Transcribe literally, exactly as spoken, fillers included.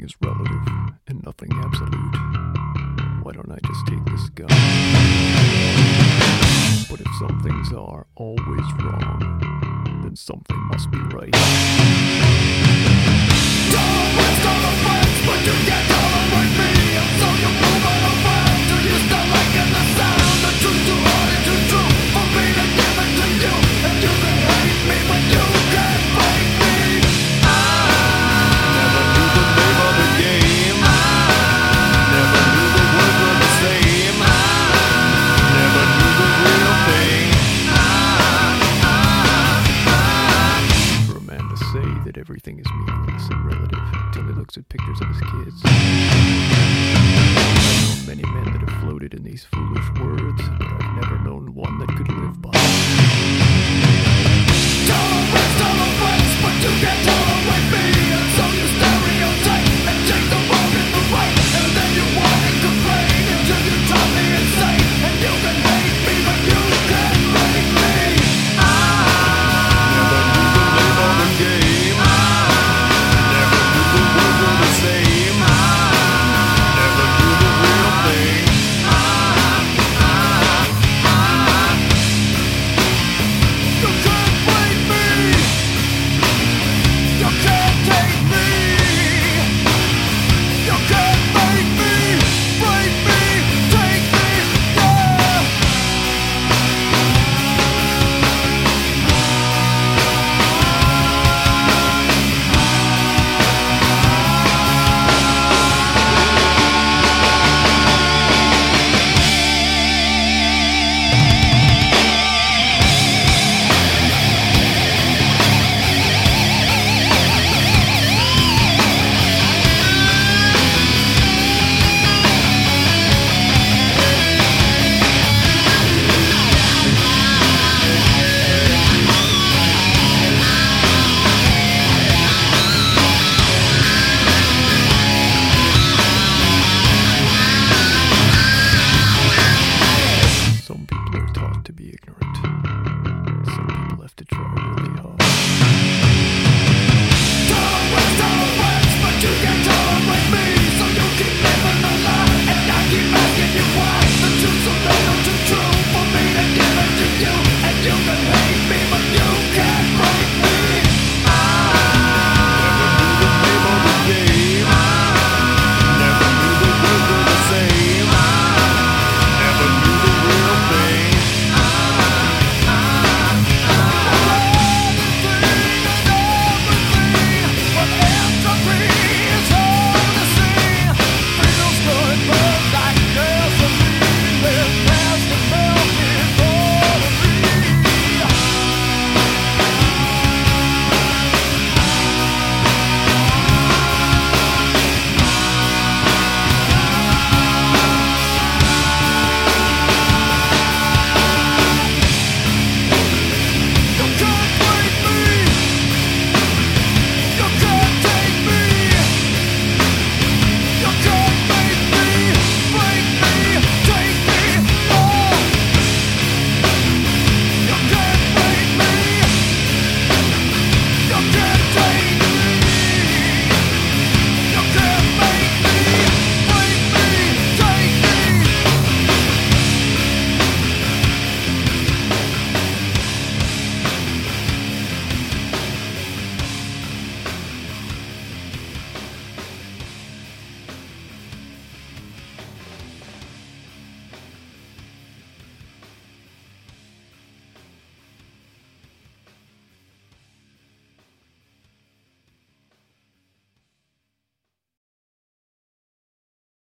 everything is relative and nothing absolute. Why don't I just take this gun? But if some things are always wrong, then something must be right. Don't tolerate, but you can't tolerate me. So you move on around till you start liking the sound. The truth too hard and too true for me to give it to you. And you can hate me, but you can't break me. I Never knew the name of the game. Never knew the words were the same. Never knew the real thing. For a man to say that everything is meaningless and relative until he looks at pictures of his kids. I've known many men that have floated in these foolish words, but I've never known one that could live by them.